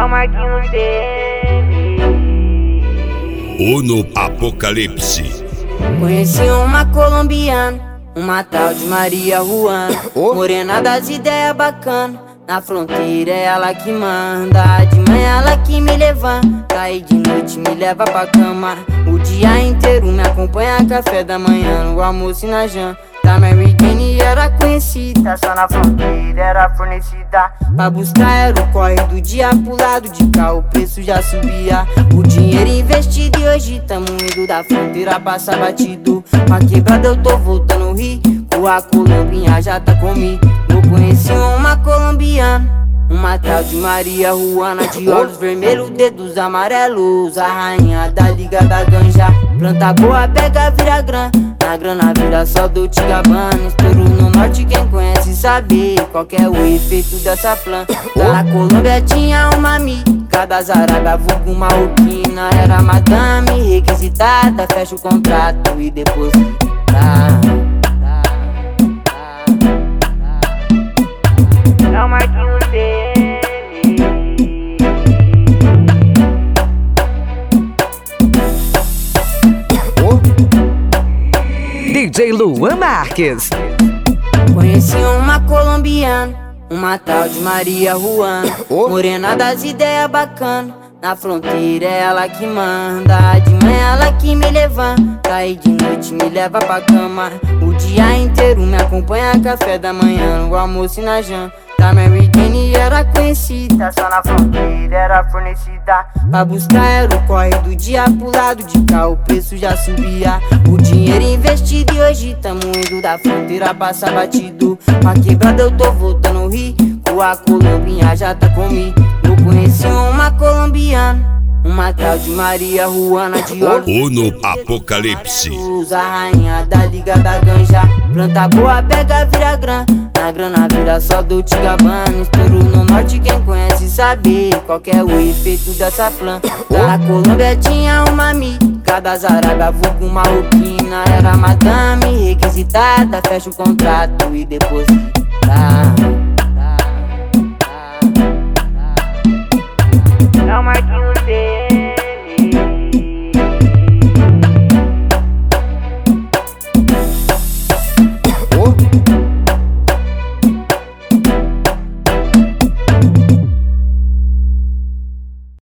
É o Marquinhos dele. Ou no Apocalipse. Conheci uma colombiana, uma tal de Maria Juana, morena das ideias bacanas. Na fronteira é ela que manda, de manhã ela que me levanta e de noite me leva pra cama. O dia inteiro me acompanha, café da manhã, no almoço e na janta. Da Mary Jane era conhecida, só na fronteira era fornecida. Pra buscar era o corre do dia, pro lado de cá o preço já subia. O dinheiro investido e hoje tamo indo da fronteira, passa batido. Pra quebrada eu tô voltando rico, a Colombinha já tá comigo. Eu conheci uma colombiana, uma tal de Maria Juana, de olhos vermelhos, dedos amarelos, a rainha da liga da ganja. Planta boa, pega, vira grana, na grana vira só Dolce & Gabbana. Estouro no norte, quem conhece sabe qual que é o efeito dessa planta. Na Colômbia tinha uma amiga das Arábia, vulgo marroquina. Era madame requisitada, fecha o contrato e depois É o Marquinhos dele. DJ Luan Marques. Conheci uma colombiana, uma tal de Maria Juana, morena das ideias bacanas. Na fronteira é ela que manda, de manhã ela que me levanta e de noite me leva pra cama. O dia inteiro me acompanha, café da manhã, no almoço e na janta. Da Mary Jane era conhecida, só na fronteira era fornecida. Pra buscar era o corre do dia, pro lado de cá o preço já subia. O dinheiro investido e hoje tamo indo da fronteira, passa batido. Pra quebrada eu tô voltando rico, a Colombinha já tá comigo. Eu conheci uma colombiana, uma tal de Maria Juana, de olhos Ou no Apocalipse. a rainha da liga da ganja. Planta boa, pega, vira grana, na grana vira só Dolce & Gabbana. Estouro no norte, quem conhece sabe qual que é o efeito dessa planta. Na Colômbia tinha uma amiga das Arábia, vulgo marroquina. Era madame requisitada, fecha o contrato e depois É o Marquinhos dele.